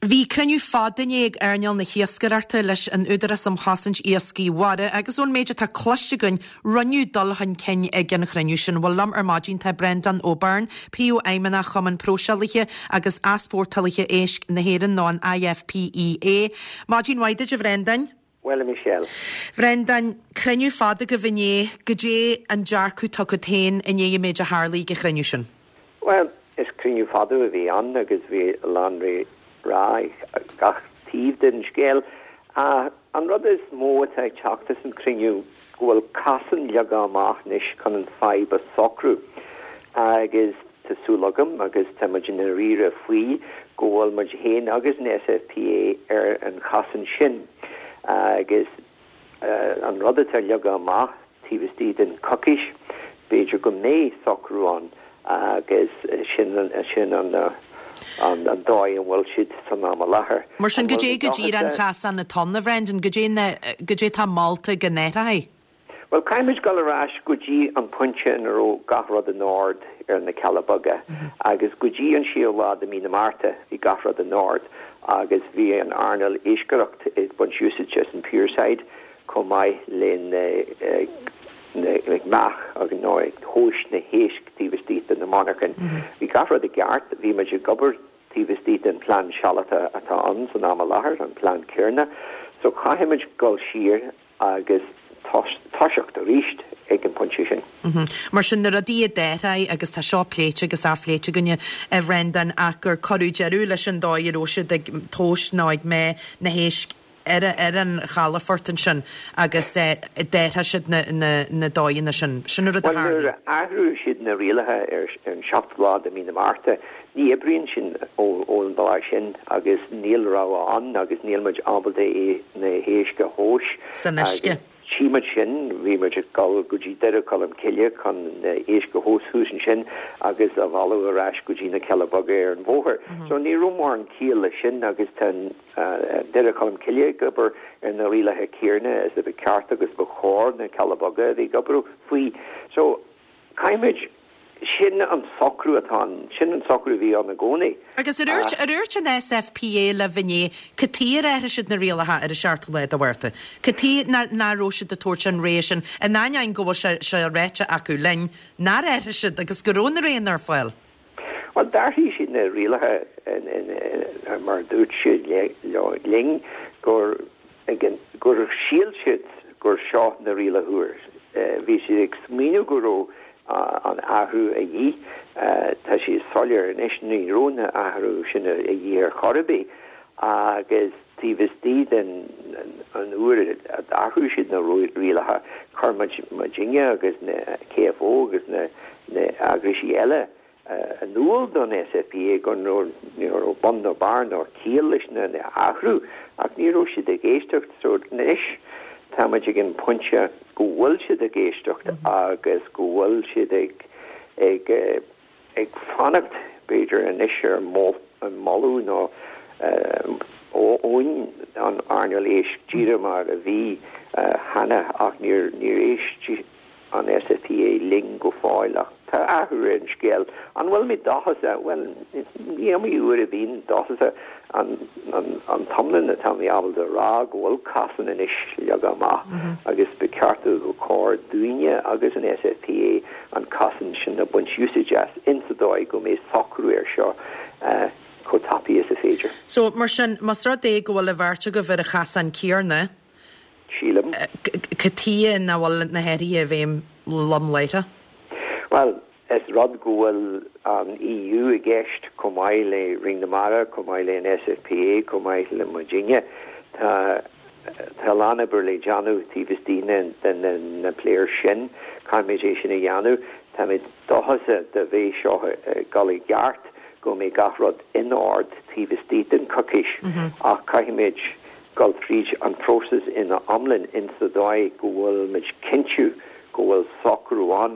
Bhí creniu fadaine ag airneal na hiascararta leis an údaras am hasint iascí wara agus ón méide tá cloistegann runniú dulhan cin ag an chreniu sin bhlam ar mágin tá Brendan O'Byrne, príú aimimena chuman prósealiche agus aspórtaliche éisc na héan ná an IFPEA. Mágin waide a Brendan? Well, Michelle. Brendan, creniu fada go bhine go dé an dearcú tucha tain in é méide Harlaí go chreniu sin? Well, is creniu fada a bhí an agus bhí landry Rai, gach tív den scéal. An rud is mó ag teachtas an criniú gohfuil casan leaga amach nis chun an feib a socrú. Agus tasúlagam agus tamajin a rire faoi gohfuil maj héin agus an SFPA ar an casan sin. Agus an rud ag leaga amach tívistí den cocis beidir go mé socrú an agus sin an dói an bhfuil siad san am a láthair. Mar sin go dé go dtír an chasan na tonna Brendan, go dé tá Malta go neta? Well, caiimiid go arás go dtí an puinte in aró gafrad an Nord ar na Calabaga, agus go dtí an siolá de Mína Marta hí gafrad an Nord, agus bhí an Arnal éisgaracht bun siúsaid an Pureside, com mai lén mach ag nóid hóis na héisc tíbistít in na monarchan. Bhí gafrad a geart, bhí meidir gobar tíbistít an plán sealata atá an san am a láthair, an plán Cairna, so caiimiid go siar agus táiseacht a ríist ag an puntí sin. Mar sin na radí a déra agus tá seo pléite agus áfléite gonne a Brendan ach gur choú dearú leis an dóid róisiid ag tóis náid mé na héisc ar an chalafortan sin agus détha siad na dóinna sin. Sin ar a Well, ahrú siad na rialathe ar an seachtlád a Mína Marta, ní ibrion sin ó an bala sin agus níl rá an agus níl muid ábalda na héisce hóis. San isce. Síimeid sin, bhí muid gal go dtí deire colm ciile chun éisce hóshúsin sin agus a bhallú arás go dtí na Calabaga ar an bmhóthar. So ní rumór an cíal le sin agus tan deire colm ciile gobar ar na rialathe Cairna is a bh ceart agus ba chóir na Calabaga bhí gobarú faoi. So caiimiid sin an socrú atá, sin an socrú bhí an na gcónaí. Agus ar úirt an SFPA le bhaine, catíar siad na rialathe ar a seaartú le a bhharrta. Catí ná róisiid a tuairt an rééis sin, a náin go bhfuil se réite acu lein, ná siad agus gorónna réon ar fáil. Well, darhí siad na rialathe mar dúirt siad ling gur síal siad gur seo na rialathúir. Bhí siad ag smíú goró an ahrú a dhí, tá si solir an isní róna ahrú sin a dhí ar chorabí, agus tíbistí den an uair ahrú siad na rialathe Carmagine agus na KFO agus na agrisí eile an úl don SFPA gon ó bond ó barn ó cíal leis na ahrú, ach ní ró siad a géisteacht so níis táimeid gin puntse go bhfuil siad a géisteacht agus go bhfuil siad ag fannacht beidir an isir an malú nó óin an Arnal éis díra mar a bhí hana ach níor éis an SFPA ling go fáilach tá ahrú an scéal an bhfuil mi dáthasa well níamí uair a bhín dáthasa an tamlin na tamí abal de rá gohfuil casan in is leaga amach agus be ceartú go cóir duine agus an SFPA an casan sin na buint usage as insadóid go mé socrú ar seo cotapi is a féidir. So mar sin masrá dé go bhfuil a bhharrte go bhfuir a chasan Cairna. Sílam. Catí na bhfuil na heirí a bhéim lom leite? Well, es rod gohfuil an EU a gceist comáil le Ring na Mara, comáil le an SFPA, comáil le Virginia, tá lánabar le Janu tíbistína den na pléir sin, caiimiid sin a Janu, tá mid dohasa de bhé seo galí geart go mé gafrod in ord tíbistí den cocis, ach caiimiid gal tríd an próses in a amlin in sa dói go bhfuil mid cinú go bhfuil socrú an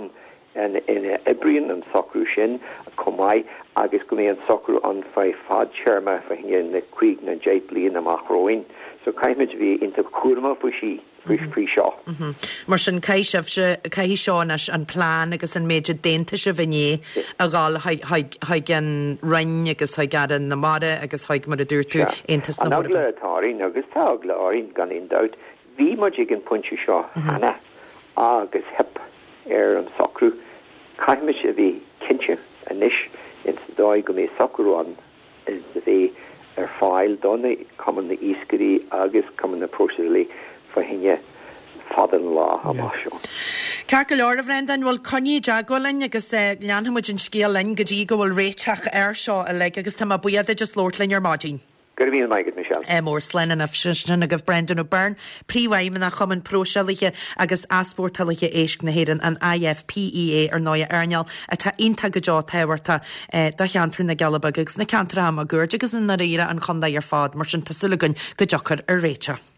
in Ibrian an socrú sin a comai agus go mé an socrú an fai fad sherma fa hin na creek na jait blian amach roin. So caiimid vi into cuama fushi frí seo. Mar sin caiisih caihí seánas an plán agus an méidir dénta se bhané a gáil haig an rin agus haig garan na mara agus haig mar a dúirtú intas na mara. An agla agus tá agla áín gan indaut, hí mar gin punti seo hana agus hep an socrú. Caiimid se bhí cinse a niis in dóid go mé socrú an is bhí fáil donna cuman na íscarí agus cuman na prósilí fa hinne fadan lá a máisio. Cear go leor a bhrendan bhfuil coní deaghálainn agus leanhamid an scéalainn go dtí go bhfuil réiteach seo a le agus tá buiad just lóirlainn ar mádín. Gurmíl maigad Michelle. Mór slein a fsin a goh Brendan O'Byrne, príomhhaim na chuman prósealaige agus aspórtalige éisc na héan an IFPEA ar 9 airneal a tá inta go dá tehairta do cheantrú na Galaba agus na cantra a gúir agus in na réire an chundaí ar fád mar sin tasúlagann go deachar ar réite.